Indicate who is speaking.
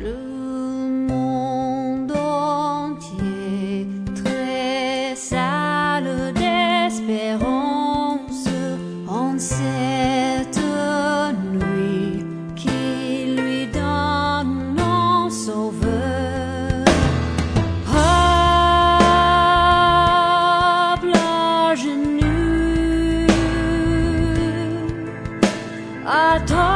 Speaker 1: Le monde entier tressaille d'espérance en cette nuit qui lui donne un sauveur. À plat genoux, à